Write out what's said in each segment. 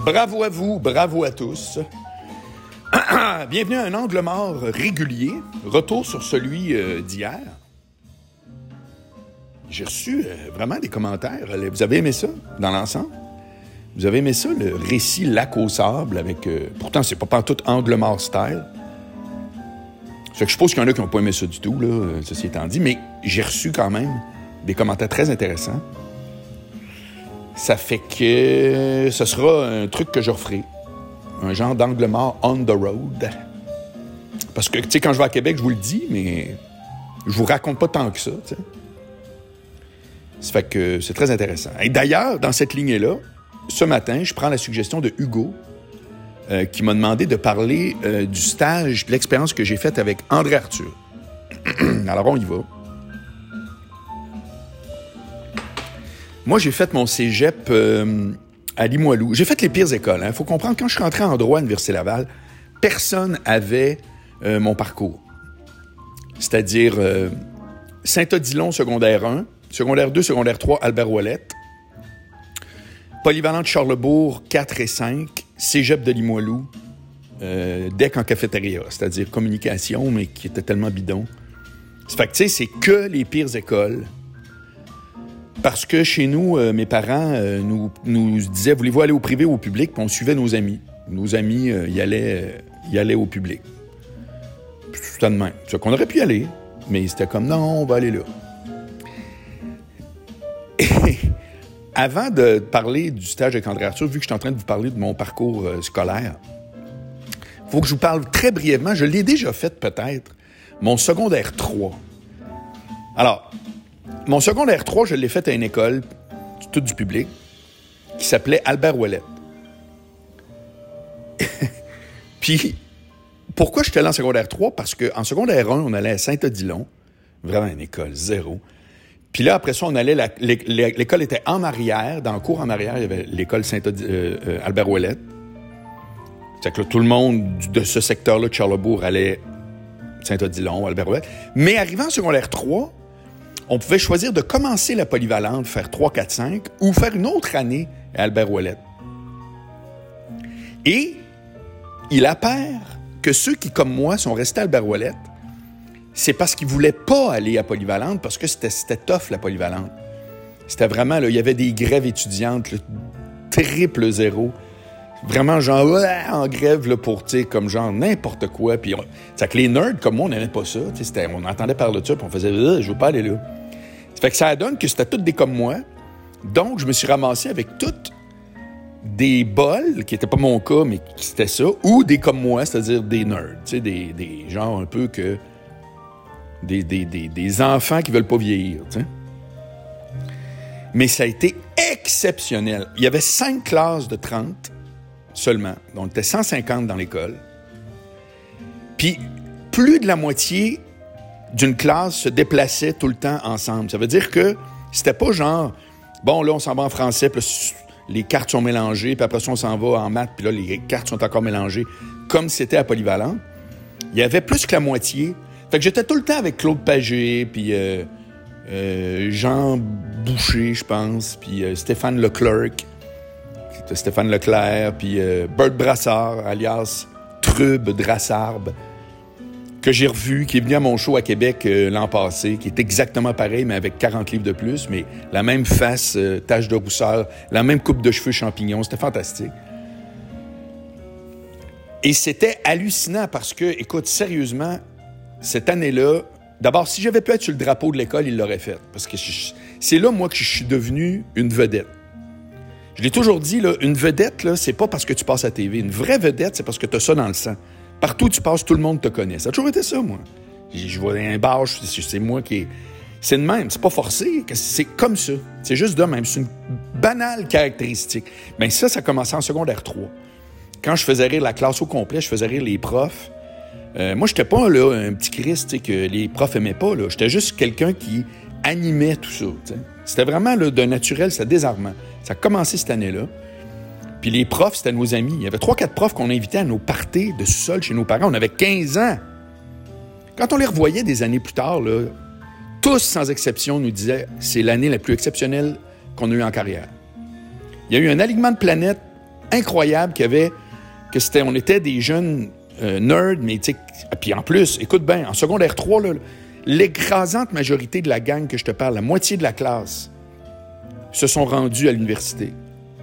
Bravo à vous, bravo à tous. Bienvenue à un angle mort régulier. Retour sur celui d'hier. J'ai reçu vraiment des commentaires. Vous avez aimé ça, dans l'ensemble? Vous avez aimé ça, le récit Lac au sable, avec... pourtant, c'est pas pantoute angle mort style. Fait que je suppose qu'il y en a qui n'ont pas aimé ça du tout, là, ceci étant dit, mais j'ai reçu quand même des commentaires très intéressants. Ça fait que ce sera un truc que je referai. Un genre d'angle mort on the road. Parce que, tu sais, quand je vais à Québec, je vous le dis, mais je vous raconte pas tant que ça, tu sais. Ça fait que c'est très intéressant. Et d'ailleurs, dans cette lignée-là, ce matin, je prends la suggestion de Hugo, qui m'a demandé de parler du stage, de l'expérience que j'ai faite avec André Arthur. Alors, on y va. Moi, j'ai fait mon cégep à Limoilou. J'ai fait les pires écoles. Il faut comprendre, quand je suis rentré en droit à l'Université Laval, personne n'avait mon parcours. C'est-à-dire Saint-Odilon, secondaire 1, secondaire 2, secondaire 3, Albert Ouellette, Polyvalente Charlebourg, 4 et 5, cégep de Limoilou, DEC en cafétéria, c'est-à-dire communication, mais qui était tellement bidon. Ça fait que, tu sais, c'est que les pires écoles. Parce que chez nous, mes parents nous disaient, voulez-vous aller au privé ou au public? Puis on suivait nos amis. Nos amis y allaient au public. C'était de même. C'est qu'on aurait pu y aller, mais c'était comme, non, on va aller là. Et avant de parler du stage avec André Arthur, vu que je suis en train de vous parler de mon parcours scolaire, il faut que je vous parle très brièvement, je l'ai déjà fait peut-être, mon secondaire 3. Alors, mon secondaire 3, je l'ai fait à une école, toute du public, qui s'appelait Albert Ouellette. Puis, pourquoi j'étais allé en secondaire 3? Parce qu'en secondaire 1, on allait à Saint-Odilon, vraiment une école, zéro. Puis là, après ça, on allait, l'école était en arrière, dans le cours en arrière, il y avait l'école Albert Ouellette. C'est que là, tout le monde de ce secteur-là de Charlebourg allait Saint-Odilon, Albert Ouellette. Mais arrivant en secondaire 3, on pouvait choisir de commencer la polyvalente, faire 3, 4, 5, ou faire une autre année à Albert Ouellette. Et il apparaît que ceux qui, comme moi, sont restés à Albert Ouellette, c'est parce qu'ils ne voulaient pas aller à polyvalente, parce que c'était tough, la polyvalente. C'était vraiment, là, il y avait des grèves étudiantes, là, triple zéro. Vraiment, genre, en grève, là, pour, tu sais, comme genre, n'importe quoi. Puis, c'est que les nerds, comme moi, on n'aimait pas ça. On entendait parler de ça, puis on faisait, je veux pas aller là. Ça fait que ça donne que c'était tous des comme moi. Donc, je me suis ramassé avec toutes des bols, qui n'étaient pas mon cas, mais qui c'était ça, ou des comme moi, c'est-à-dire des nerds. Tu sais, des gens un peu que... Des enfants qui veulent pas vieillir, tu sais. Mais ça a été exceptionnel. Il y avait 5 classes de 30 seulement. Donc, on était 150 dans l'école. Puis, plus de la moitié d'une classe se déplaçait tout le temps ensemble. Ça veut dire que c'était pas genre, bon, là, on s'en va en français, puis les cartes sont mélangées, puis après ça, on s'en va en maths, puis là, les cartes sont encore mélangées, comme c'était à Polyvalent. Il y avait plus que la moitié. Fait que j'étais tout le temps avec Claude Pagé, puis Jean Boucher, je pense, puis Stéphane Leclerc, puis Bert Brassard, alias Trube Drassarbe, que j'ai revu, qui est venu à mon show à Québec l'an passé, qui est exactement pareil, mais avec 40 livres de plus, mais la même face, tache de rousseur, la même coupe de cheveux champignons, c'était fantastique. Et c'était hallucinant parce que, écoute, sérieusement, cette année-là, d'abord, si j'avais pu être sur le drapeau de l'école, il l'aurait fait. Parce que c'est là, moi, que je suis devenu une vedette. Je l'ai toujours dit, là, une vedette, là, c'est pas parce que tu passes à la TV. Une vraie vedette, c'est parce que tu as ça dans le sang. Partout où tu passes, tout le monde te connaît. Ça a toujours été ça, moi. Je vois un bar, c'est moi qui... C'est de même, c'est pas forcé. C'est comme ça. C'est juste de même. C'est une banale caractéristique. Bien, ça a commencé en secondaire 3. Quand je faisais rire la classe au complet, je faisais rire les profs. Moi, j'étais pas là un petit Christ que les profs aimaient pas. Là. J'étais juste quelqu'un qui animait tout ça. T'sais. C'était vraiment là, de naturel, c'était désarmant. Ça a commencé cette année-là. Puis les profs, c'était nos amis. Il y avait 3-4 profs qu'on invitait à nos parties de sous-sol chez nos parents. On avait 15 ans. Quand on les revoyait des années plus tard, là, tous, sans exception, nous disaient « c'est l'année la plus exceptionnelle qu'on a eue en carrière ». Il y a eu un alignement de planètes incroyable on était des jeunes nerds, mais tu sais, puis en plus, écoute bien, en secondaire 3, là, l'écrasante majorité de la gang que je te parle, la moitié de la classe, se sont rendus à l'université.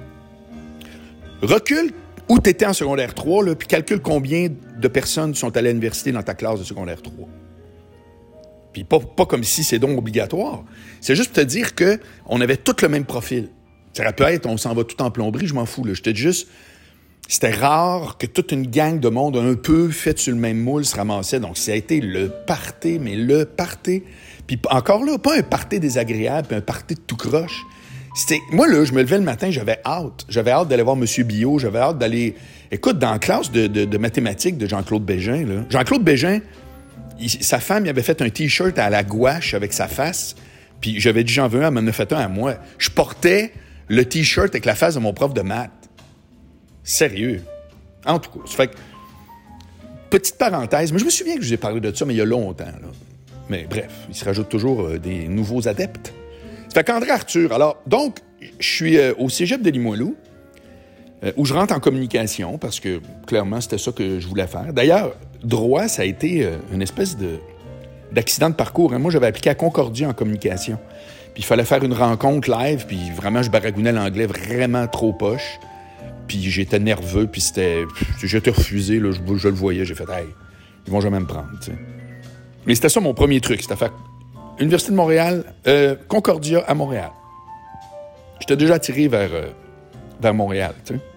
Recule où tu étais en secondaire 3, là, puis calcule combien de personnes sont allées à l'université dans ta classe de secondaire 3. Puis pas comme si c'est donc obligatoire. C'est juste pour te dire qu'on avait tous le même profil. Ça aurait pu être, on s'en va tout en plomberie, je m'en fous. Là. C'était rare que toute une gang de monde un peu faite sur le même moule se ramassait. Donc, ça a été le party, mais le party. Puis encore là, pas un party désagréable, puis un party de tout croche. Moi, là, je me levais le matin, j'avais hâte. J'avais hâte d'aller voir M. Bio, j'avais hâte d'aller... Écoute, dans la classe de mathématiques de Jean-Claude Bégin, là, Jean-Claude Bégin, sa femme, il avait fait un T-shirt à la gouache avec sa face, puis j'avais dit, j'en veux un, elle m'en a fait un à moi. Je portais le T-shirt avec la face de mon prof de maths. Sérieux. En tout cas, ça fait que... Petite parenthèse, mais je me souviens que je vous ai parlé de ça, mais il y a longtemps, là. Mais bref, il se rajoute toujours des nouveaux adeptes. Ça fait qu'André Arthur, alors, donc, je suis au cégep de Limoilou, où je rentre en communication, parce que, clairement, c'était ça que je voulais faire. D'ailleurs, droit, ça a été une espèce d'accident de parcours. Hein. Moi, j'avais appliqué à Concordia en communication. Puis il fallait faire une rencontre live, puis vraiment, je baragouinais l'anglais vraiment trop poche. Puis j'étais nerveux, puis j'étais refusé, là, je le voyais, j'ai fait « Hey, ils vont jamais me prendre, tu sais. » Mais c'était ça mon premier truc, c'était faire Université de Montréal, Concordia à Montréal. J'étais déjà attiré vers Montréal, tu sais.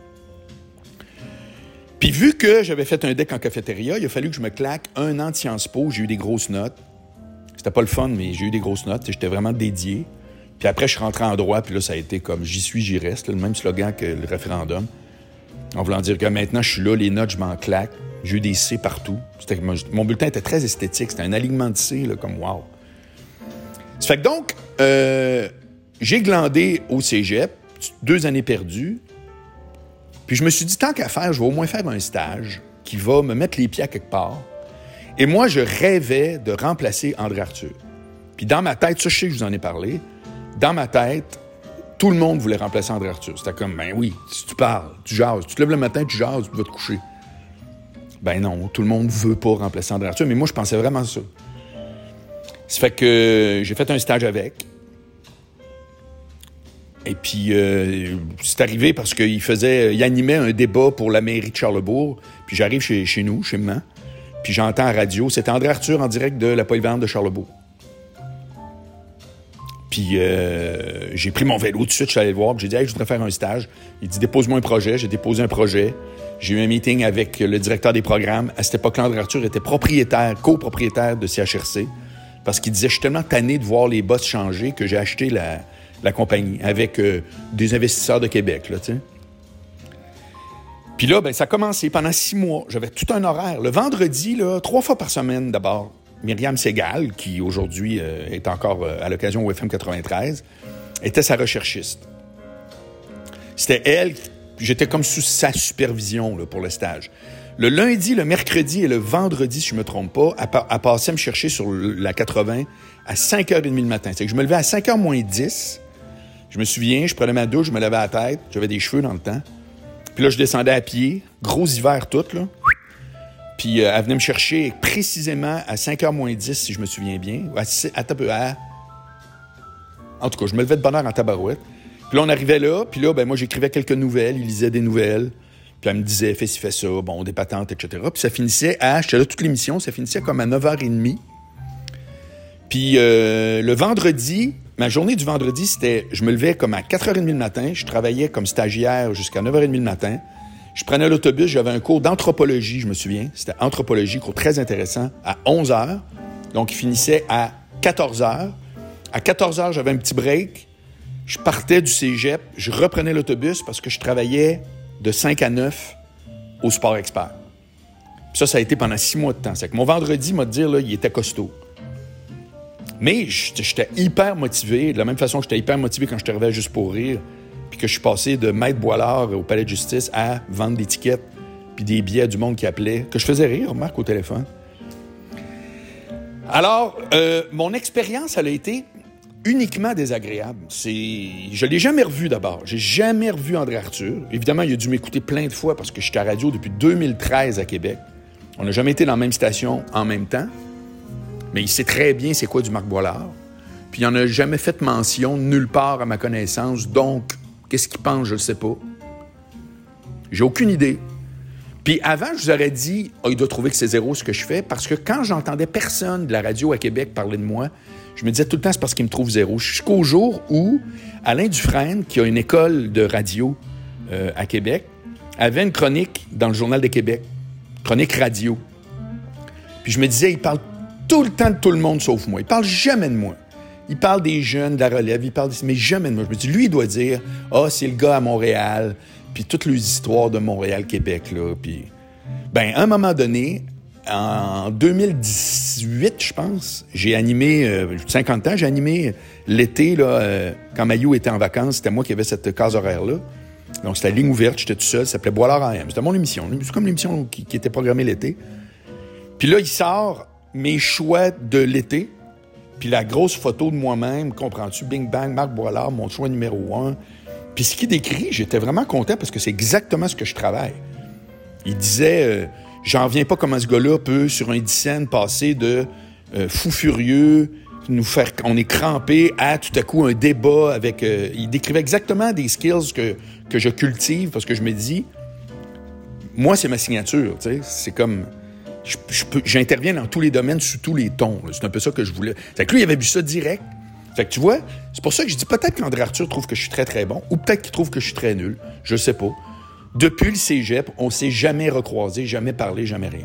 Puis vu que j'avais fait un deck en cafétéria, il a fallu que je me claque 1 an de Sciences Po, j'ai eu des grosses notes. C'était pas le fun, mais j'ai eu des grosses notes, j'étais vraiment dédié. Puis après, je suis rentré en droit, puis là, ça a été comme « J'y suis, j'y reste », le même slogan que le référendum. En voulant dire que maintenant, je suis là, les notes, je m'en claque. J'ai eu des C partout. Mon bulletin était très esthétique. C'était un alignement de C, là, comme wow. Ça fait que donc, j'ai glandé au cégep, 2 années perdues. Puis je me suis dit, tant qu'à faire, je vais au moins faire un stage qui va me mettre les pieds à quelque part. Et moi, je rêvais de remplacer André Arthur. Puis dans ma tête, ça, je sais que je vous en ai parlé, dans ma tête, tout le monde voulait remplacer André Arthur. C'était comme, ben oui, si tu parles, tu jases. Tu te lèves le matin, tu jases, tu vas te coucher. Ben non, tout le monde veut pas remplacer André Arthur, mais moi, je pensais vraiment ça. Ça fait que j'ai fait un stage avec. Et puis, c'est arrivé parce qu'il animait un débat pour la mairie de Charlesbourg. Puis j'arrive chez nous, chez maman. Puis j'entends à la radio, c'était André Arthur en direct de la polyvalente de Charlesbourg. Puis j'ai pris mon vélo tout de suite, je suis allé le voir, puis j'ai dit « Hey, je voudrais faire un stage. » Il dit « Dépose-moi un projet. » J'ai déposé un projet. J'ai eu un meeting avec le directeur des programmes. À cette époque-là, André Arthur était copropriétaire de CHRC, parce qu'il disait « Je suis tellement tanné de voir les boss changer que j'ai acheté la compagnie avec des investisseurs de Québec. » là, tu sais. Puis là, ben, ça a commencé pendant 6 mois. J'avais tout un horaire. Le vendredi, là, 3 fois par semaine d'abord. Myriam Segal, qui aujourd'hui est encore à l'occasion au FM 93, était sa recherchiste. C'était elle, j'étais comme sous sa supervision là, pour le stage. Le lundi, le mercredi et le vendredi, si je ne me trompe pas, elle passait me chercher sur la 80 à 5h30 le matin. C'est que je me levais à 5h moins 10. Je me souviens, je prenais ma douche, je me lavais la tête, j'avais des cheveux dans le temps. Puis là, je descendais à pied, gros hiver tout, là. Puis elle venait me chercher précisément à 5h moins 10, si je me souviens bien. En tout cas, je me levais de bonne heure en tabarouette. Puis là, on arrivait là. Puis là, ben moi, j'écrivais quelques nouvelles. Il lisait des nouvelles. Puis elle me disait, fais ci, fais ça. Bon, des patentes, etc. Puis ça finissait j'étais là toute l'émission. Ça finissait comme à 9h30. Puis le vendredi, ma journée du vendredi, c'était... Je me levais comme à 4h30 le matin. Je travaillais comme stagiaire jusqu'à 9h30 le matin. Je prenais l'autobus, j'avais un cours d'anthropologie, je me souviens. C'était anthropologie, cours très intéressant, à 11h. Donc, il finissait à 14h. À 14h, j'avais un petit break. Je partais du cégep, je reprenais l'autobus parce que je travaillais de 5 à 9 au Sport Expert. Puis ça a été pendant 6 mois de temps. C'est que mon vendredi, m'a dit, là, il était costaud. Mais j'étais hyper motivé, de la même façon que j'étais hyper motivé quand je suis arrivé à Juste pour rire, puis que je suis passé de maître Boilard au Palais de justice à vendre des tickets puis des billets à du monde qui appelait, que je faisais rire, Marc, au téléphone. Alors, mon expérience, elle a été uniquement désagréable. Je l'ai jamais revu d'abord. J'ai jamais revu André Arthur. Évidemment, il a dû m'écouter plein de fois parce que j'étais à la radio depuis 2013 à Québec. On n'a jamais été dans la même station en même temps. Mais il sait très bien c'est quoi du Marc Boilard. Puis il n'en a jamais fait mention nulle part à ma connaissance. Donc, qu'est-ce qu'il pense, je ne le sais pas. J'ai aucune idée. Puis avant, je vous aurais dit, il doit trouver que c'est zéro ce que je fais, parce que quand j'entendais personne de la radio à Québec parler de moi, je me disais tout le temps, c'est parce qu'il me trouve zéro. Jusqu'au jour où Alain Dufresne, qui a une école de radio à Québec, avait une chronique dans le Journal de Québec, chronique radio. Puis je me disais, il parle tout le temps de tout le monde sauf moi. Il parle jamais de moi. Il parle des jeunes, de la relève, mais jamais de moi. Je me dis, lui, il doit dire, c'est le gars à Montréal, puis toutes les histoires de Montréal-Québec, là. Puis, à un moment donné, en 2018, je pense, j'ai animé, 50 ans, j'ai animé l'été, là, quand Maillot était en vacances, c'était moi qui avais cette case horaire-là. Donc, c'était la ligne ouverte, j'étais tout seul, ça s'appelait Boilard AM. C'était mon émission, c'est comme l'émission qui était programmée l'été. Puis là, il sort mes choix de l'été, puis la grosse photo de moi-même, comprends-tu, Bing Bang, Marc Boilard, mon choix numéro 1. Puis ce qu'il décrit, j'étais vraiment content parce que c'est exactement ce que je travaille. Il disait, j'en reviens pas comment ce gars-là peut, sur un 10 scènes, passer de fou furieux, nous faire, on est crampé, à tout à coup un débat avec... il décrivait exactement des skills que je cultive parce que je me dis, moi, c'est ma signature, tu sais, c'est comme... J'interviens dans tous les domaines, sous tous les tons. Là. C'est un peu ça que je voulais. Fait que lui, il avait vu ça direct. Fait que tu vois, c'est pour ça que je dis peut-être qu'André Arthur trouve que je suis très, très bon, ou peut-être qu'il trouve que je suis très nul. Je sais pas. Depuis le cégep, on s'est jamais recroisé, jamais parlé, jamais rien.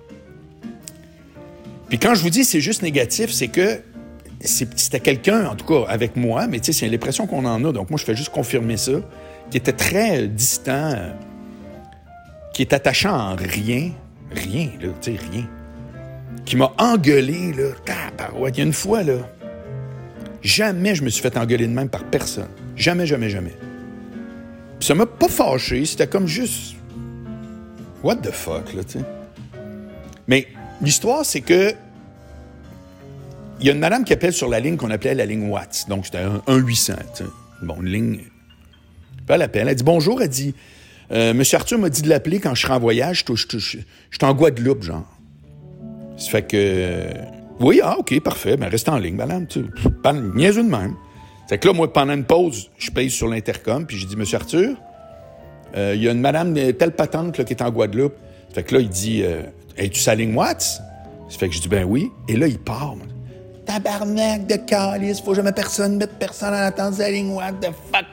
Puis quand je vous dis c'est juste négatif, c'est que c'était quelqu'un, en tout cas avec moi, mais tu sais, c'est l'impression qu'on en a, donc moi, je fais juste confirmer ça, qui était très distant, qui est attachant en rien, là, tu sais, rien. Qui m'a engueulé, là, tabarouette. Il y a une fois, là, jamais je me suis fait engueuler de même par personne. Jamais, jamais, jamais. Puis ça m'a pas fâché, c'était comme juste... What the fuck, là, tu sais. Mais l'histoire, c'est que il y a une madame qui appelle sur la ligne qu'on appelait la ligne Watts. Donc, c'était un 800, tu sais. Bon, une ligne... Puis elle appelle, elle dit « Bonjour », elle dit... Monsieur Arthur m'a dit de l'appeler quand je serai en voyage. Je suis en Guadeloupe, genre. Ça fait que... oui, OK, parfait. Reste en ligne, madame. Tu sais, niaiseux de même. Fait que là, moi, pendant une pause, je pèse sur l'intercom, puis j'ai dit, Monsieur Arthur, il y a une madame telle patente là, qui est en Guadeloupe. Fait que là, il dit, es-tu sa ligne Watts? Ça fait que je dis, ben oui. Et là, il part. Tabarnak de calice, faut jamais mettre personne en attente de la ligne Watts. De fuck,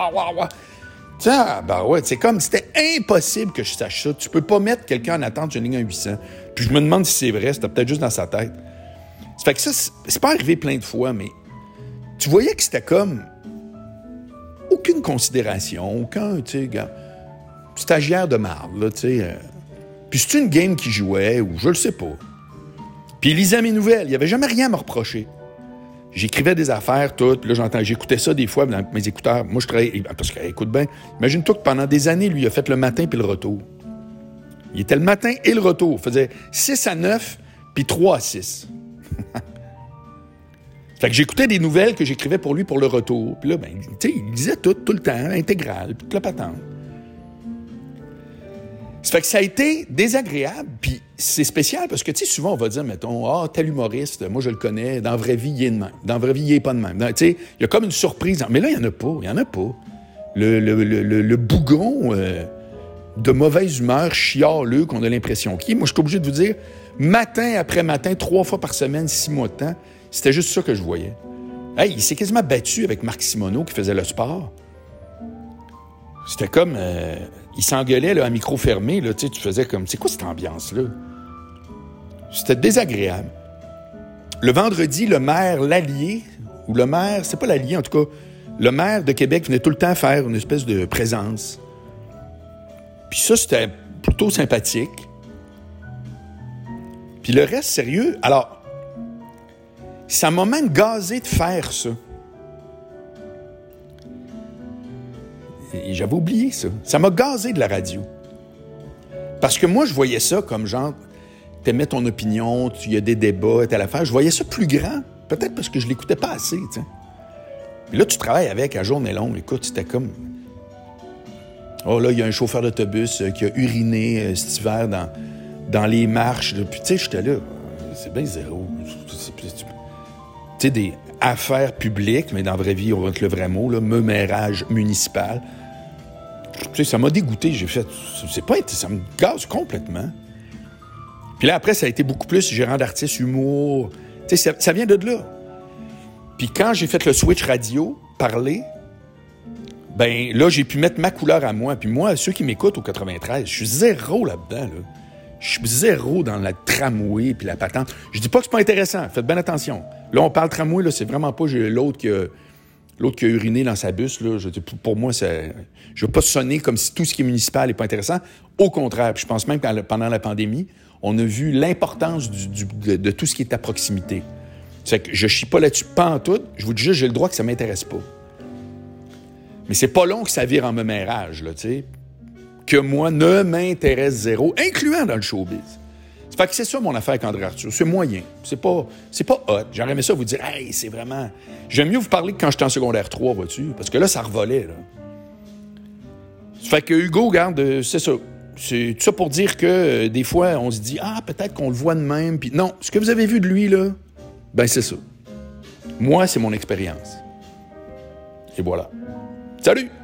c'est comme, c'était impossible que je sache ça. Tu peux pas mettre quelqu'un en attente d'une ligne 800. Puis je me demande si c'est vrai, c'était peut-être juste dans sa tête. Ça fait que ça, c'est pas arrivé plein de fois, mais tu voyais que c'était comme aucune considération, aucun, tu sais, stagiaire de marde, là, tu sais. Puis c'est une game qui jouait, ou je le sais pas. Puis il lisait mes nouvelles, il y avait jamais rien à me reprocher. J'écrivais des affaires, toutes, puis là, j'écoutais ça des fois dans mes écouteurs. Moi, je travaillais, parce que, écoute bien, imagine-toi que pendant des années, lui, il a fait le matin puis le retour. Il était le matin et le retour. Il faisait 6 à 9, puis 3 à 6. Fait que j'écoutais des nouvelles que j'écrivais pour lui pour le retour. Puis là, tu sais, il disait tout le temps, intégral, puis toute la patente. Ça fait que ça a été désagréable, puis c'est spécial parce que, tu sais, souvent, on va dire, mettons, tel humoriste, moi, je le connais, dans la vraie vie, il est de même. Dans la vraie vie, il est pas de même. Tu sais, il y a comme une surprise. Mais là, il y en a pas. Le bougon de mauvaise humeur, chialeux, qu'on a l'impression qu'il est. Moi, je suis obligé de vous dire, matin après matin, 3 fois par semaine, 6 mois de temps, c'était juste ça que je voyais. Hey, il s'est quasiment battu avec Marc Simoneau, qui faisait le sport. C'était comme... il s'engueulait là, à micro fermé. Là, tu faisais comme... C'est quoi cette ambiance-là? C'était désagréable. Le vendredi, le maire Lallier, ou le maire... C'est pas Lallier, en tout cas. Le maire de Québec venait tout le temps faire une espèce de présence. Puis ça, c'était plutôt sympathique. Puis le reste, sérieux... Alors, ça m'a même gazé de faire ça. Et j'avais oublié ça. Ça m'a gazé de la radio. Parce que moi, je voyais ça comme genre, t'aimais ton opinion, il y a des débats, telle affaire. Je voyais ça plus grand. Peut-être parce que je l'écoutais pas assez, tu sais. Puis là, tu travailles avec à journée longue. Écoute, c'était comme... Oh là, il y a un chauffeur d'autobus qui a uriné cet hiver dans les marches. Puis tu sais, j'étais là. C'est bien zéro. Tu sais, des affaires publiques, mais dans la vraie vie, on va mettre le vrai mot, là, meumérage municipal. Tu sais, ça m'a dégoûté. J'ai fait... ça me gaze complètement. Puis là, après, ça a été beaucoup plus gérant d'artistes, humour. Tu sais, ça vient de là. Puis quand j'ai fait le switch radio, parler, ben là, j'ai pu mettre ma couleur à moi. Puis moi, ceux qui m'écoutent au 93, je suis zéro là-dedans, là. Je suis zéro dans la tramway puis la patente. Je dis pas que c'est pas intéressant. Faites bien attention. Là, on parle tramway, là, c'est vraiment pas l'autre qui a uriné dans sa bus, là. Pour moi, je veux pas sonner comme si tout ce qui est municipal n'est pas intéressant. Au contraire, puis je pense même que pendant la pandémie, on a vu l'importance de tout ce qui est à proximité. C'est que je chie pas là-dessus, pas en tout. Je vous dis juste, j'ai le droit que ça m'intéresse pas. Mais c'est pas long que ça vire en meumérage, là, tu sais. Que moi ne m'intéresse zéro, incluant dans le showbiz. Ça fait que c'est ça mon affaire avec André Arthur. C'est moyen. C'est pas hot. J'aurais aimé ça vous dire, hey, c'est vraiment... J'aime mieux vous parler que quand j'étais en secondaire 3, vois-tu? Parce que là, ça revolait, là. Ça fait que Hugo, regarde, c'est ça. C'est tout ça pour dire que des fois, on se dit, peut-être qu'on le voit de même. Puis non, ce que vous avez vu de lui, là, ben c'est ça. Moi, c'est mon expérience. Et voilà. Salut!